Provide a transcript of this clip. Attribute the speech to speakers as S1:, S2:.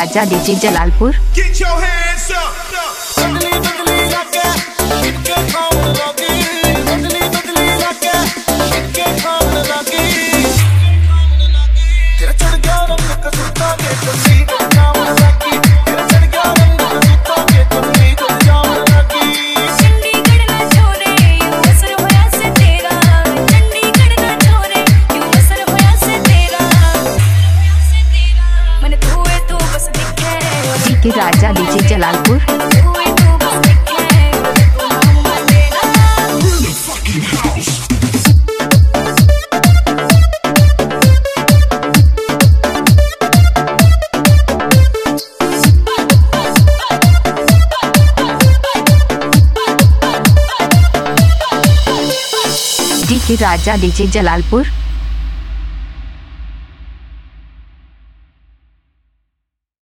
S1: Raja DJ Jalalpur.
S2: Get your hands up. बदली बदली लाके इनके खान लगी, बदली बदली लाके इनके खान लगी। तेरा चढ़ गया रंग कसूता के कभी जाम लगी, तेरा चढ़ गया रंग कसूता के कभी जाम लगी।
S3: चंडीगढ़ ना छोरे यूं असर होया से तेरा, चंडीगढ़ ना छोरे यूं असर होया से तेरा, मन तू है तू बस दिखे
S1: डीके राजा डीजे जलालपुर।
S3: तू है तू बस दिखे तू नाम तेरा।
S1: DK Raja DJ Jalalpur.